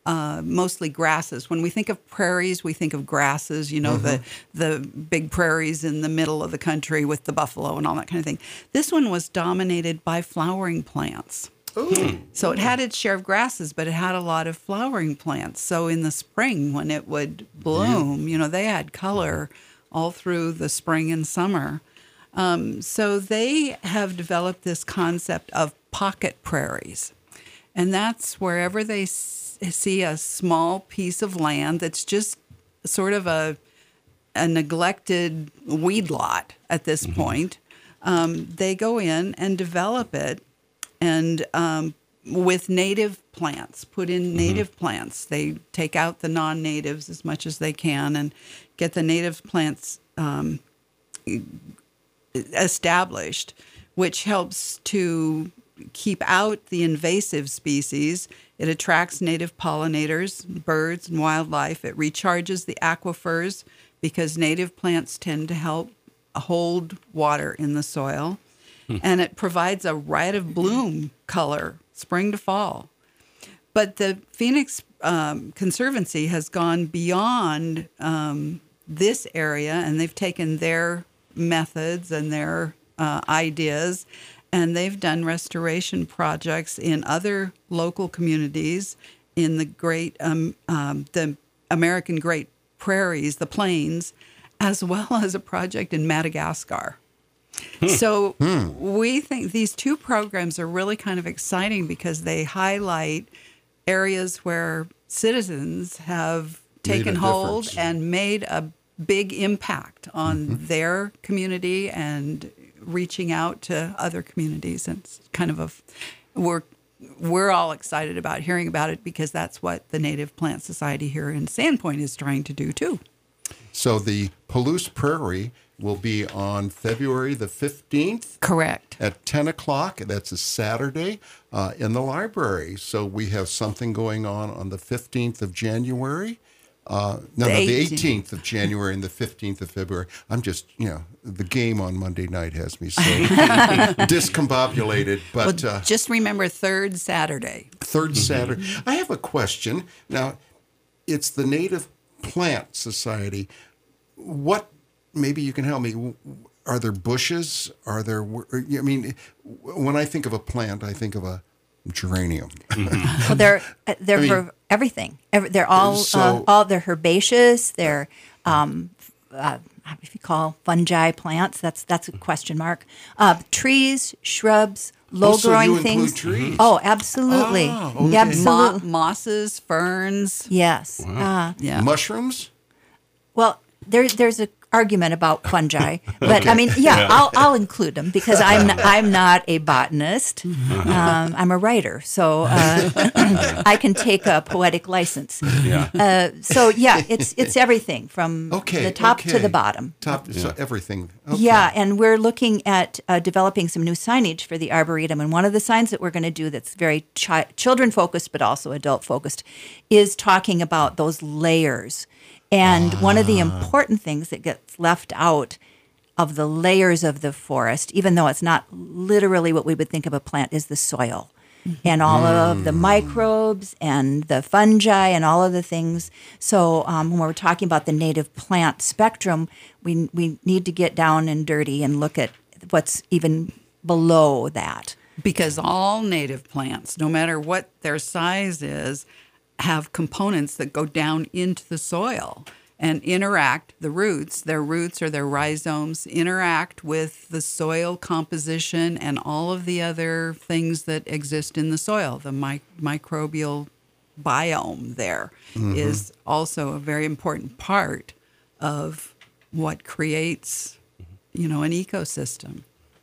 uh, mostly grasses. When we think of prairies, we think of grasses, you know, mm-hmm. the the big prairies in the middle of the country with the buffalo and all that kind of thing. This one was dominated by flowering plants. Ooh. So it had its share of grasses, but it had a lot of flowering plants. So in the spring, when it would bloom, yeah. you know, they had color all through the spring and summer. Um, so they have developed this concept of pocket prairies. And that's wherever they s- see a small piece of land that's just sort of a, a neglected weed lot at this mm-hmm. point, um, they go in and develop it and um, with native plants, put in native mm-hmm. plants. They take out the non-natives as much as they can and get the native plants um, established, which helps to keep out the invasive species. It attracts native pollinators, birds, and wildlife. It recharges the aquifers because native plants tend to help hold water in the soil. Hmm. And it provides a right of bloom color, spring to fall. But the Phoenix um, Conservancy has gone beyond um, this area, and they've taken their methods and their uh, ideas, and they've done restoration projects in other local communities in the great, um, um, the American Great Prairies, the plains, as well as a project in Madagascar. Hmm. So hmm. we think these two programs are really kind of exciting because they highlight areas where citizens have taken hold difference. and made a big impact on mm-hmm. their community and reaching out to other communities. And it's kind of a, we're, we're all excited about hearing about it because that's what the Native Plant Society here in Sandpoint is trying to do too. So the Palouse Prairie will be on February the fifteenth. Correct. At ten o'clock. That's a Saturday uh, in the library. So we have something going on on the fifteenth of January. Uh, no, the no, the eighteenth of January and the fifteenth of February. I'm just, you know, the game on Monday night has me so discombobulated. But well, uh, just remember third Saturday. Third mm-hmm. Saturday. I have a question. Now, it's the Native Plant Society. What, maybe you can help me, are there bushes? Are there, I mean, when I think of a plant, I think of a geranium. Well, they're they're I mean, for everything. They're all so, uh, all they're herbaceous. They're um, uh, if you call fungi plants. That's that's a question mark. Uh, trees, shrubs, low oh, so growing you things. Trees. Oh, absolutely, ah, okay. yeah, absolutely. Mo- mosses, ferns. Yes. Wow. Uh, yeah. Mushrooms. Well, there there's a argument about fungi, but okay. I mean, yeah, yeah, I'll I'll include them because I'm not, I'm not a botanist. Um, I'm a writer, so uh, I can take a poetic license. Yeah. Uh, so yeah, it's it's everything from okay, the top okay. to the bottom. Top, yeah. so everything. Okay. Yeah, and we're looking at uh, developing some new signage for the Arboretum, and one of the signs that we're going to do that's very chi- children focused but also adult focused is talking about those layers. And ah. one of the important things that gets left out of the layers of the forest, even though it's not literally what we would think of a plant, is the soil. Mm-hmm. And all mm. of the microbes and the fungi and all of the things. So um, when we're talking about the native plant spectrum, we we need to get down and dirty and look at what's even below that. Because all native plants, no matter what their size is, have components that go down into the soil and interact, the roots, their roots or their rhizomes interact with the soil composition and all of the other things that exist in the soil. The mi- microbial biome there mm-hmm. is also a very important part of what creates, you know, an ecosystem.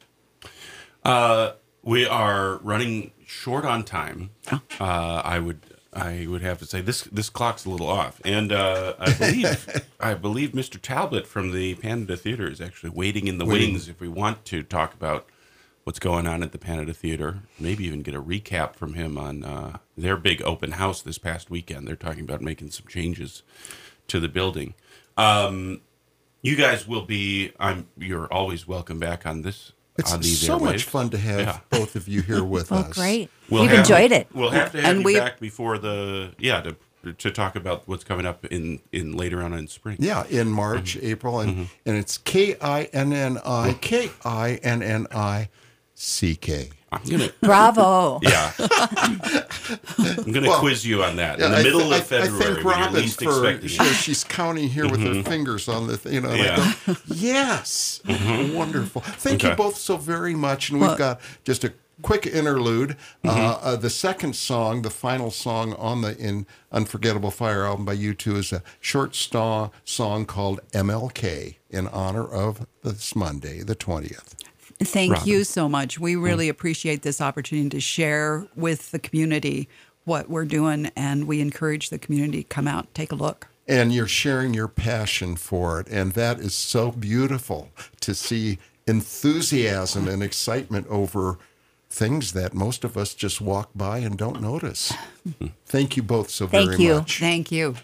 Uh, we are running short on time. Oh. Uh, I would... I would have to say this this clock's a little off, and uh, I believe I believe Mister Talbot from the Panada Theater is actually waiting in the waiting. wings if we want to talk about what's going on at the Panada Theater. Maybe even get a recap from him on uh, their big open house this past weekend. They're talking about making some changes to the building. Um, you guys will be. I'm. You're always welcome back on this. It's on these so airwaves. much fun to have yeah. both of you here with well, us. Great. We'll We've have, enjoyed it. We'll have to have and you we, back before the, yeah, to to talk about what's coming up in, in later on in spring. Yeah, in March, mm-hmm. April, and, mm-hmm. and it's K I N N I, K I N N I C K. I'm gonna Bravo. Yeah, I'm gonna well, quiz you on that yeah, in the I middle th- of February. I think when Robin, you're least for expecting she, she's counting here with mm-hmm. her fingers on the, th- you know, yeah. like, oh, yes, mm-hmm. wonderful. Thank okay. you both so very much, and we've well, got just a quick interlude. Mm-hmm. Uh, uh, the second song, the final song on the in Unforgettable Fire album by U two, is a short st- song called M L K in honor of this Monday, the twentieth. Thank Robin. you so much. We really appreciate this opportunity to share with the community what we're doing, and we encourage the community to come out, take a look. And you're sharing your passion for it, and that is so beautiful to see enthusiasm and excitement over things that most of us just walk by and don't notice. Thank you both so Thank very you. much. Thank you.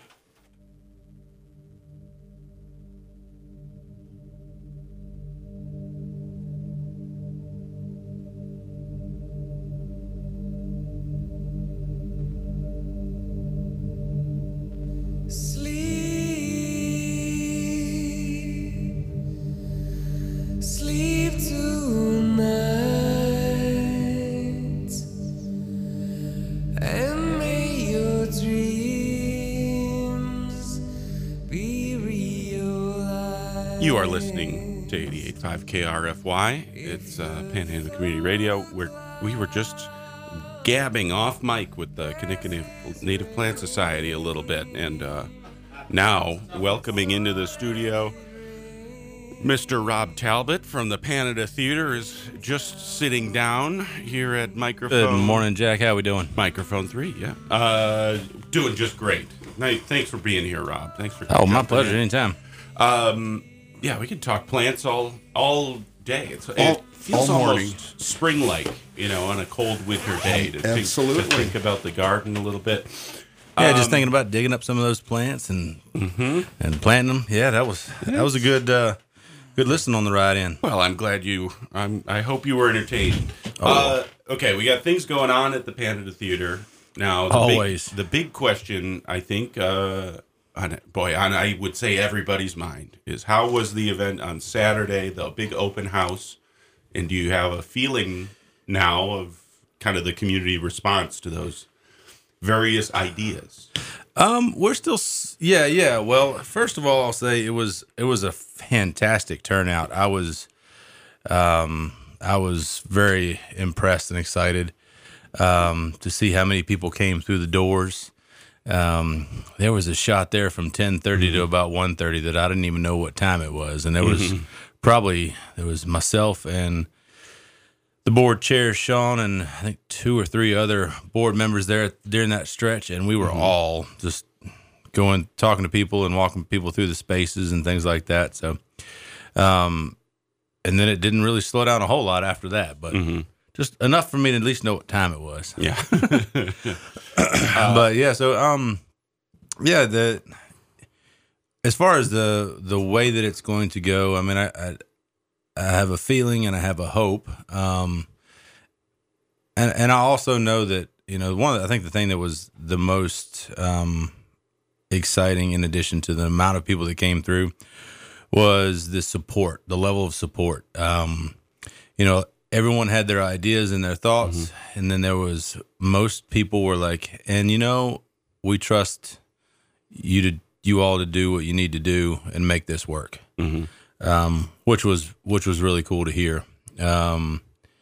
You are listening to eighty-eight point five K R F Y. It's uh, Panhandle Community Radio. Where we were just gabbing off mic with the Kinnickinnic Native Plant Society a little bit, and uh, now welcoming into the studio, Mister Rob Talbot from the Panada Theater is just sitting down here at microphone. Good morning, Jack. How we doing? Microphone three, yeah. Uh, doing just great. Thanks for being here, Rob. Thanks for. Oh, my pleasure. In. Anytime. Um. Yeah, we can talk plants all all day. It's, all, it feels all almost spring-like, you know, on a cold winter day to, Absolutely. Think, to think about the garden a little bit. Yeah, um, just thinking about digging up some of those plants and mm-hmm. and planting them. Yeah, that was that was a good uh, good listen on the ride in. Well, I'm glad you. I'm. I hope you were entertained. Oh. Uh, okay, we got things going on at the Panada Theater now. The Always big, the big question, I think. Uh, On, boy, on I would say everybody's mind is how was the event on Saturday, the big open house, and do you have a feeling now of kind of the community response to those various ideas? Um, we're still, yeah, yeah. Well, first of all, I'll say it was it was a fantastic turnout. I was, um, I was very impressed and excited um, to see how many people came through the doors. Um, there was a shot there from ten thirty mm-hmm. to about one thirty that I didn't even know what time it was. And there was mm-hmm. probably, there was myself and the board chair, Sean, and I think two or three other board members there during that stretch. And we were mm-hmm. all just going, talking to people and walking people through the spaces and things like that. So, um, and then it didn't really slow down a whole lot after that, but mm-hmm. just enough for me to at least know what time it was. Yeah. uh, but yeah, so um, yeah, the as far as the the way that it's going to go, I mean, I I, I have a feeling and I have a hope, um, and and I also know that you know one. I think the thing that was the most um exciting, in addition to the amount of people that came through, was the support, the level of support. Um, you know. Everyone had their ideas and their thoughts, mm-hmm. and then there was most people were like, and you know, we trust you to you all to do what you need to do and make this work, mm-hmm. um, which was which was really cool to hear. Um,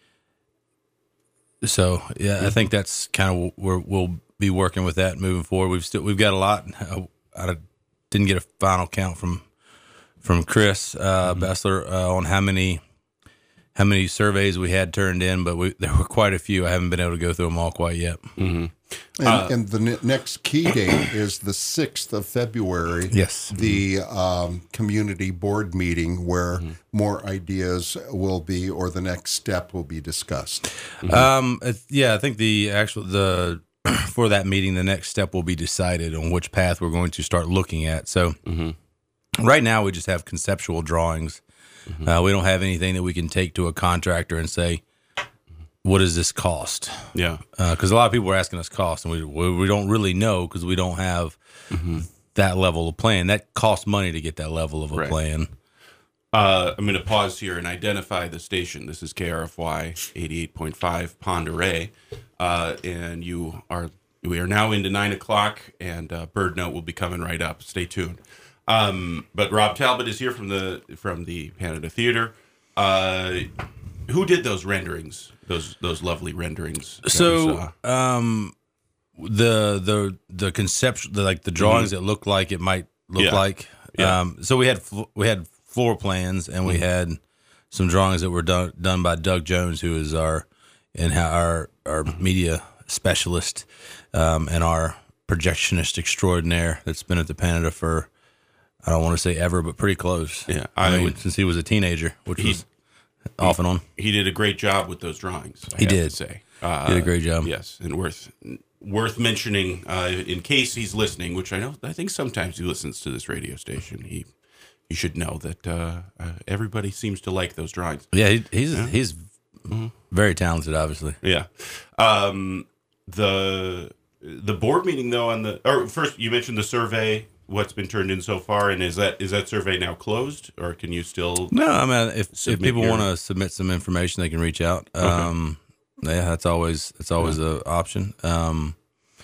so yeah, mm-hmm. I think that's kind of where we'll be working with that moving forward. We've still we've got a lot. I, I didn't get a final count from from Chris uh, mm-hmm. Bessler uh, on how many. how many surveys we had turned in, but we, there were quite a few. I haven't been able to go through them all quite yet. Mm-hmm. And, uh, and the ne- next key date is the sixth of February. Yes. The um, community board meeting where mm-hmm. more ideas will be, or the next step will be discussed. Mm-hmm. Um, yeah, I think the actual, the, for that meeting, the next step will be decided on which path we're going to start looking at. So mm-hmm. right now we just have conceptual drawings. Mm-hmm. Uh, we don't have anything that we can take to a contractor and say, what does this cost? Yeah. Because uh, a lot of people are asking us cost, and we we, we don't really know because we don't have mm-hmm. that level of plan. That costs money to get that level of a right. plan. Uh, I'm going to pause here and identify the station. This is K R F Y eighty-eight point five Pend Oreille, uh, and you are we are now into nine o'clock, and uh, Bird Note will be coming right up. Stay tuned. Um, but Rob Talbot is here from the from the Canada Theater. Uh, who did those renderings? Those those lovely renderings. So um, the the the conceptual, the, like the drawings mm-hmm. that look like it might look yeah. like. Yeah. Um, so we had we had. floor plans, and we had some drawings that were done done by Doug Jones, who is our and our our media specialist um, and our projectionist extraordinaire that's been at the Canada for I don't want to say ever, but pretty close. Yeah, I, I mean, mean, since he was a teenager, which he, was off and on. He did a great job with those drawings. I he have did to say uh, did a great job. Yes, and worth worth mentioning uh, in case he's listening, which I know I think sometimes he listens to this radio station. He. You should know that uh, uh, everybody seems to like those drawings. Yeah, he, he's yeah. he's mm-hmm. very talented, obviously. Yeah. Um, the the board meeting though on the or first you mentioned the survey. What's been turned in so far, and is that is that survey now closed, or can you still? No, I mean if if people your... want to submit some information, they can reach out. Okay. Um, yeah, that's always that's always yeah. an option. Um,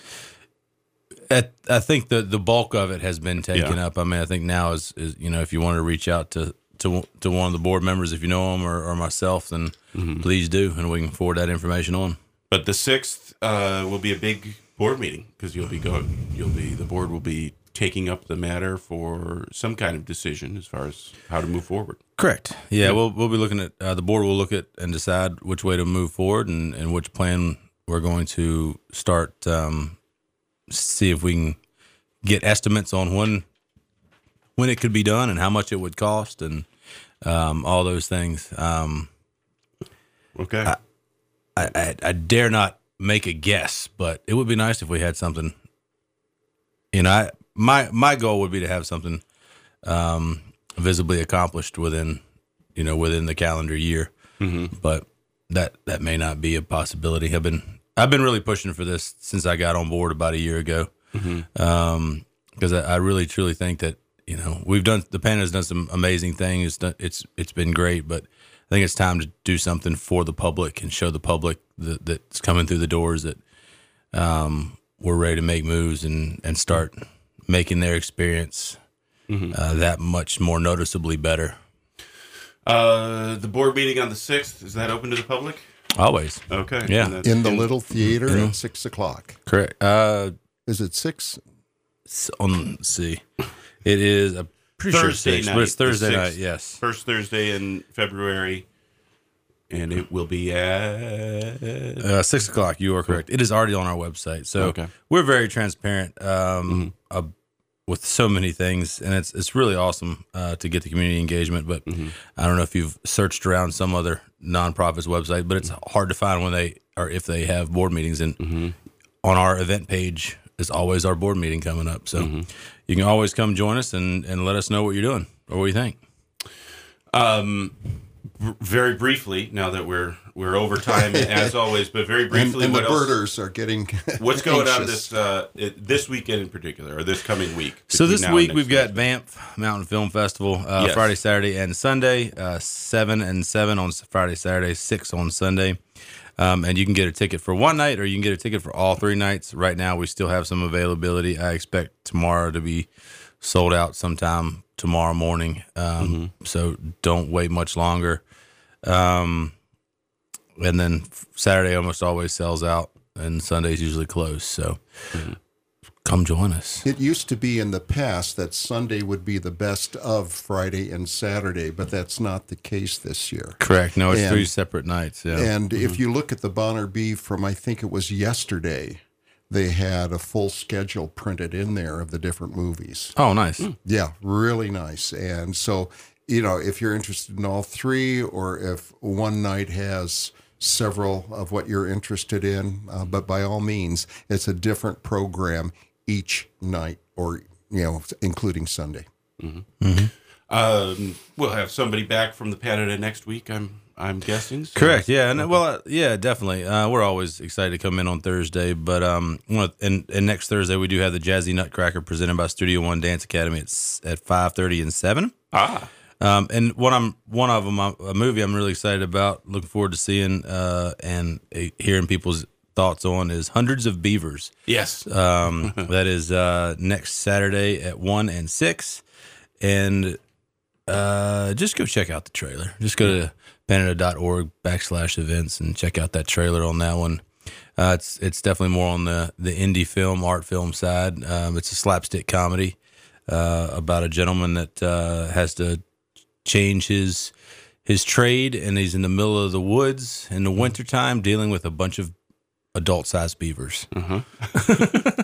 At, I think the, the bulk of it has been taken yeah. up. I mean, I think now is, is you know if you want to reach out to, to to one of the board members, if you know them or, or myself, then mm-hmm. please do, and we can forward that information on. But the sixth uh, will be a big board meeting because you'll be going. You'll be the board will be taking up the matter for some kind of decision as far as how to move forward. Correct. Yeah, yeah. we'll we'll be looking at uh, the board will look at and decide which way to move forward and, and which plan we're going to start. Um, see if we can get estimates on when when it could be done and how much it would cost and um, all those things. Um, okay. I, I, I, I dare not make a guess, but it would be nice if we had something. You know, I, my my goal would be to have something um, visibly accomplished within, you know, within the calendar year. Mm-hmm. But that that may not be a possibility. I've been I've been really pushing for this since I got on board about a year ago, because mm-hmm. um, I, I really truly think that you know we've done the Panda has done some amazing things. It's done, it's it's been great, but I think it's time to do something for the public and show the public that, that's coming through the doors that um, we're ready to make moves and, and start making their experience mm-hmm. uh, that much more noticeably better. Uh, the board meeting on the sixth, is that open to the public? Always. Okay. Yeah. In the little theater mm-hmm. at six o'clock. Correct. Uh, is it six? On let's see, it is a pretty Thursday sure night. But it's Thursday the night. Yes. First Thursday in February, and it will be at uh, six o'clock. You are correct. It is already on our website, so okay. we're very transparent um, mm-hmm. uh, with so many things, and it's it's really awesome uh, to get the community engagement. But mm-hmm. I don't know if you've searched around some other nonprofit's website, but it's hard to find when they or if they have board meetings. And mm-hmm. on our event page is always our board meeting coming up, so mm-hmm. you can always come join us and, and let us know what you're doing or what you think. Um, b- very briefly, now that we're we're over time as always, but very briefly, and, and what the else, birders are getting what's going anxious. on this uh, it, this weekend in particular, or this coming week? So this now week and we've next got Banff Mountain Film Festival uh, Yes. Friday, Saturday, and Sunday. Uh, seven and seven on Friday, Saturday, six on Sunday. Um, and you can get a ticket for one night, or you can get a ticket for all three nights. Right now, we still have some availability. I expect tomorrow to be sold out sometime tomorrow morning. Um, Mm-hmm. So don't wait much longer. Um, and then Saturday almost always sells out, and Sunday's usually closed. So mm-hmm. come join us. It used to be in the past that Sunday would be the best of Friday and Saturday, but that's not the case this year. Correct. No, it's And- three separate nights. Yeah. And if you look at the Bonner Bee from, I think it was yesterday, they had a full schedule printed in there of the different movies. Oh, nice. Yeah, really nice. And so, you know, if you're interested in all three, or if one night has several of what you're interested in, uh, but by all means, it's a different program each night, or, you know, including Sunday. Mm-hmm. Mm-hmm. Um, we'll have somebody back from the Canada next week, I'm I'm guessing. So. Correct. Yeah. And well, uh, yeah, definitely. Uh, we're always excited to come in on Thursday, but um, and, and next Thursday we do have the Jazzy Nutcracker presented by Studio One Dance Academy at at five thirty and seven. Ah. Um, and one I'm one of them, a movie I'm really excited about, looking forward to seeing uh, and uh, hearing people's thoughts on is Hundreds of Beavers. Yes. Um, that is uh, next Saturday at one and six, and uh, just go check out the trailer. Just go to Panada.org backslash events and check out that trailer on that one. Uh, it's it's definitely more on the, the indie film, art film side. Um, it's a slapstick comedy uh, about a gentleman that uh, has to change his his trade, and he's in the middle of the woods in the wintertime dealing with a bunch of adult-sized beavers. Uh-huh.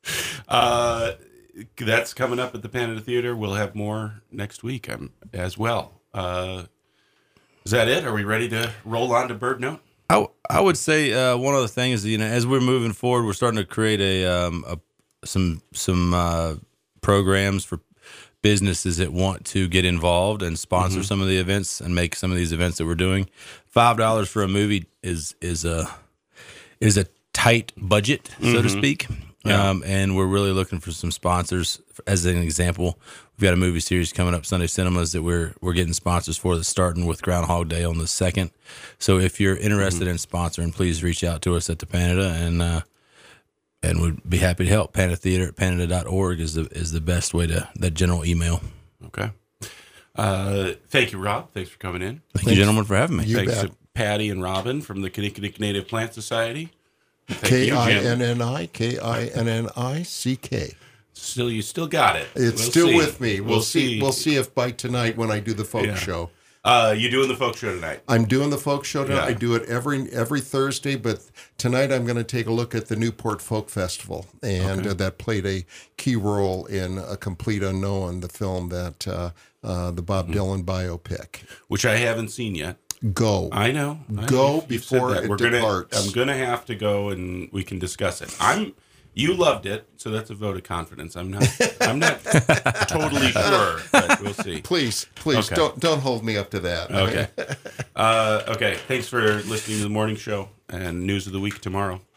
uh, that's coming up at the Panada Theater. We'll have more next week um, as well. Uh Is that it? Are we ready to roll on to Bird Note? I, I would say uh, one other thing is, you know, as we're moving forward, we're starting to create a, um, a some some uh, programs for businesses that want to get involved and sponsor mm-hmm. some of the events and make some of these events that we're doing. Five dollars for a movie is is a is a tight budget, mm-hmm. so to speak. Yeah. Um, and we're really looking for some sponsors. As an example, we've got a movie series coming up, Sunday Cinemas, that we're we're getting sponsors for. That's starting with Groundhog Day on the second. So if you're interested mm-hmm. in sponsoring, please reach out to us at the Panada, and uh, and we'd be happy to help. Panada Theater at Panada dot org is the is the best way to that general email. Okay. Uh, thank you, Rob. Thanks for coming in. Thank Thanks. you, gentlemen, for having me. You Thanks bet. to Patty and Robin from the Kinnickinnick Native Plant Society. K I N N I, K I N N I C K. Still, you still got it. It's we'll still see. with me. We'll, we'll see. see. We'll see if by tonight when I do the folk yeah. show. Uh, you doing the folk show tonight? I'm doing the folk show tonight. Yeah. I do it every every Thursday, but tonight I'm going to take a look at the Newport Folk Festival, and okay. uh, that played a key role in A Complete Unknown, the film that uh, uh, the Bob mm-hmm. Dylan biopic, which I haven't seen yet. Go. I know. Go I, before it We're departs. Gonna, I'm going to have to go, and we can discuss it. I'm. You loved it, so that's a vote of confidence. I'm not. I'm not totally sure, but we'll see. Please, please okay. don't don't hold me up to that. Okay. uh, okay. Thanks for listening to the morning show and news of the week tomorrow.